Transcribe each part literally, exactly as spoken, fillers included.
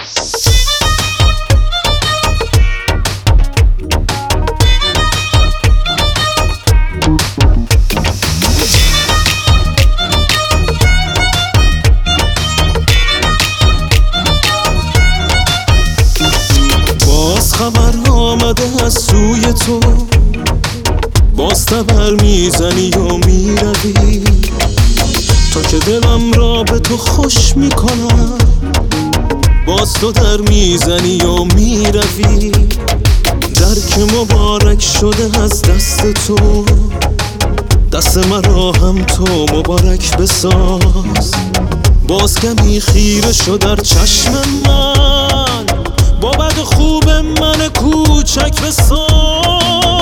باز خبر آمده از سوی تو، باز تبر میزنی و میروی، تا که دلم را به تو خوش میکنم. باز تو در میزنی و میروی، در که مبارک شده از دست تو، دست مرا هم تو مبارک بساز. باز کمی خیره شد در چشم من، با بد خوب من کوچک بساز.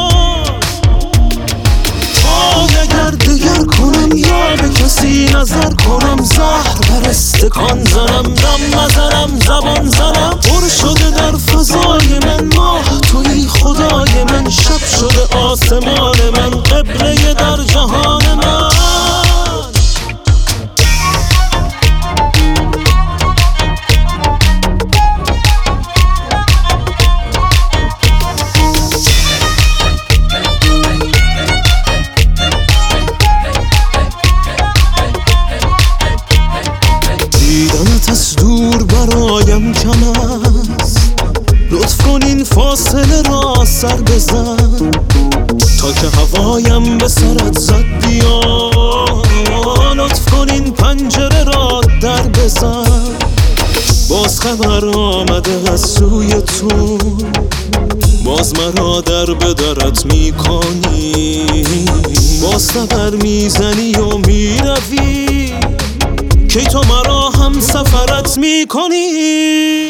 وای اگر دگر کنم یا به کسی نظر کنم، زهر بر استکان زنم، دم نزنم زبان زنم. پر شده در فضای من ماه توی خدای من، شب شده آسمان من قبله در جهان من. دیدنت از دور برایم کم است، لطف کن این فاصله را سر بزن، تا که هوایم به سرت زد بیا. لطف کن این پنجره را در بزن. باز خبر آمده از سوی تو، باز مرا در به درت میکنی. باز تبر میزنی و میروی، کی تو مرا هم سفرت میکنی.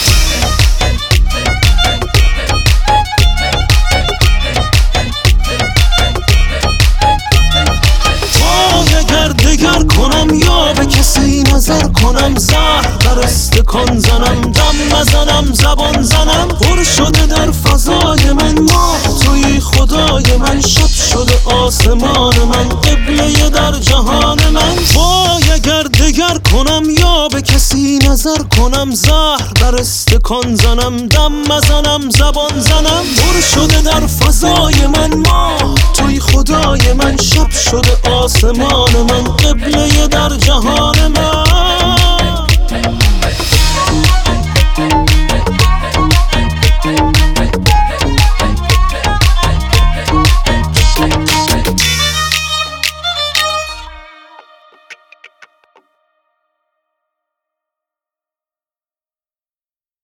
وای اگر دگر کنم یا به کسی نظر کنم، زهر بر استکان زنم، دم نزنم زبان زنم. پر شده در فضای من ماه توی خدای من، شب شده آسمان من قبله در جهان من. وای اگر دگر کنم یا به کسی نظر کنم، زهر بر استکان زنم، دم نزنم زبان زنم. پر شده در فضای من ماه توی خدای من، شب شده آسمان من قبله در جهان من.